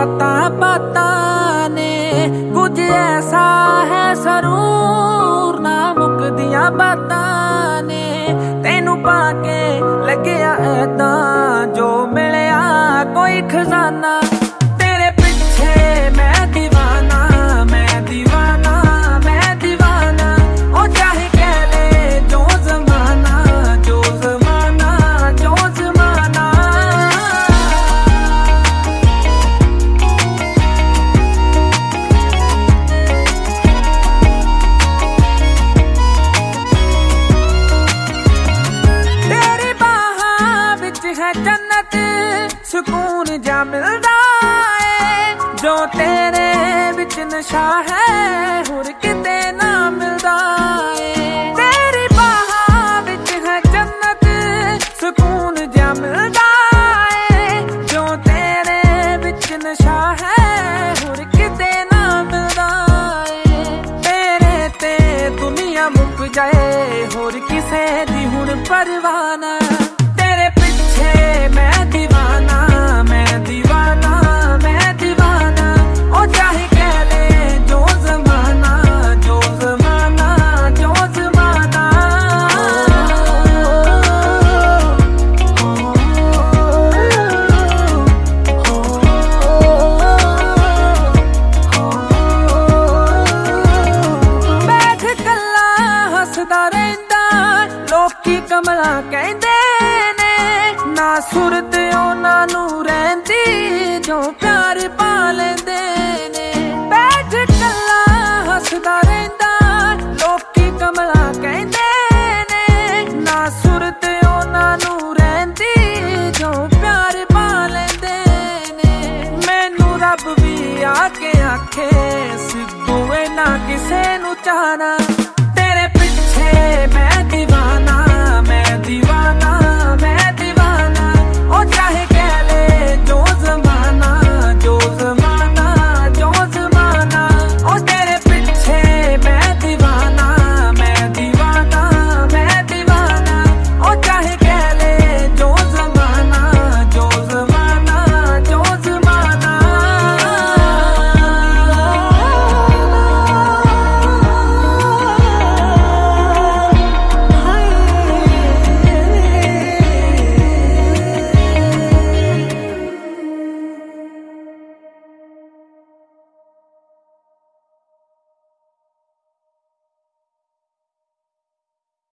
बातां बातां ने कुछ ऐसा है जरूर ना मुकदियां बातां ने तेनू पाके लग्या ऐदां जो मिलिया कोई खजाना तेरे पिछे मैं दीवाना मैं दीवाना मैं दीवाना ओ चाहे कह ले जो जमाना जो जमाना जो जमाना तेरी बाहां विच है जन्नत सुकून जा मिलदा है जो तेरे विच नशा है होर किते ना मिलदा है तेरी बाहां विच है जन्नत सुकून जा मिलदा है जो तेरे विच नशा है होर किते ना मिलदा है तेरे ते दुनिया मुक जाए होर किसे दी हुण परवाह ना तेरे पिछे मैं दीवाना मैं दीवाना मैं दीवाना ओ चाहे कह ले जो जमाना जो जमाना जो जमाना बैठ कल्ला हसदा रहिंदा लोकी कमला कहंदे ने ना सुरत उन्हां नूं रहिंदी जो प्यार पा लैंदे ने बैठ कल्ला हसदा रहिंदा लोकी कमला कहंदे ने ना सुरत उन्हां नूं रहिंदी जो प्यार पा लैंदे ने मैनू रब भी आके आखे सिद्धू ना किसे नूं चाहना तेरे पिछे मैं दीवाना मैं दीवाना